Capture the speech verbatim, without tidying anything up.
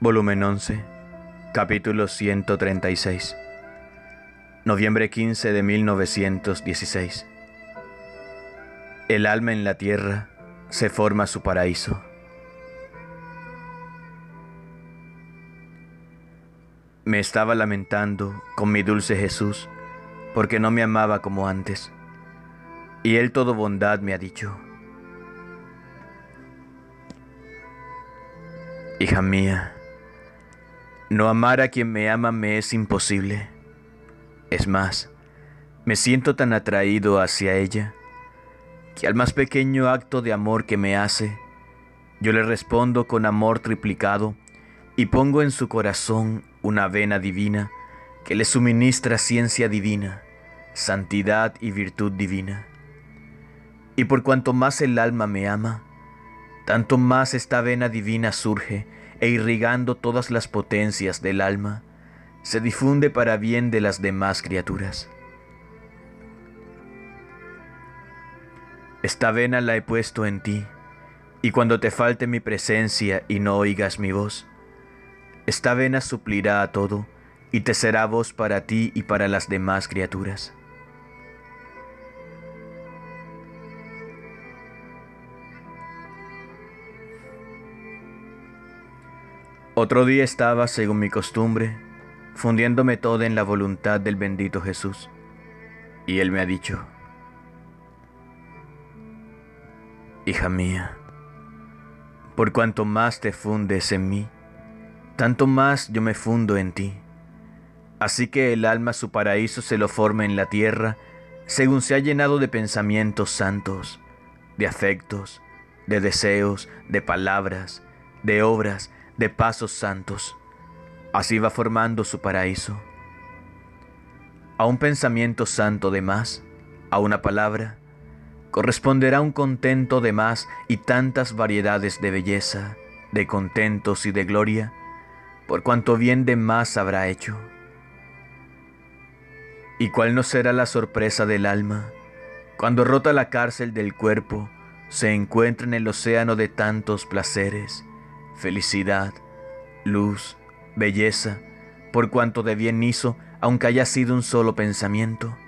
Volumen once, capítulo ciento treinta y seis. Noviembre quince de mil novecientos dieciséis. El alma en la tierra se forma su paraíso. Me estaba lamentando con mi dulce Jesús porque no me amaba como antes. Y Él todo bondad me ha dicho: hija mía, no amar a quien me ama me es imposible. Es más, me siento tan atraído hacia ella que al más pequeño acto de amor que me hace, yo le respondo con amor triplicado y pongo en su corazón una vena divina que le suministra ciencia divina, santidad y virtud divina. Y por cuanto más el alma me ama, tanto más esta vena divina surge e irrigando todas las potencias del alma, se difunde para bien de las demás criaturas. Esta vena la he puesto en ti, y cuando te falte mi presencia y no oigas mi voz, esta vena suplirá a todo y te será voz para ti y para las demás criaturas. Otro día estaba, según mi costumbre, fundiéndome toda en la voluntad del bendito Jesús, y Él me ha dicho: hija mía, por cuanto más te fundes en mí, tanto más yo me fundo en ti. Así que el alma su paraíso se lo forma en la tierra, según se ha llenado de pensamientos santos, de afectos, de deseos, de palabras, de obras, de pasos santos. Así va formando su paraíso. A un pensamiento santo de más, a una palabra, corresponderá un contento de más y tantas variedades de belleza, de contentos y de gloria, por cuanto bien de más habrá hecho. ¿Y cuál no será la sorpresa del alma, cuando rota la cárcel del cuerpo, se encuentra en el océano de tantos placeres, felicidad, luz, belleza, por cuanto de bien hizo, aunque haya sido un solo pensamiento?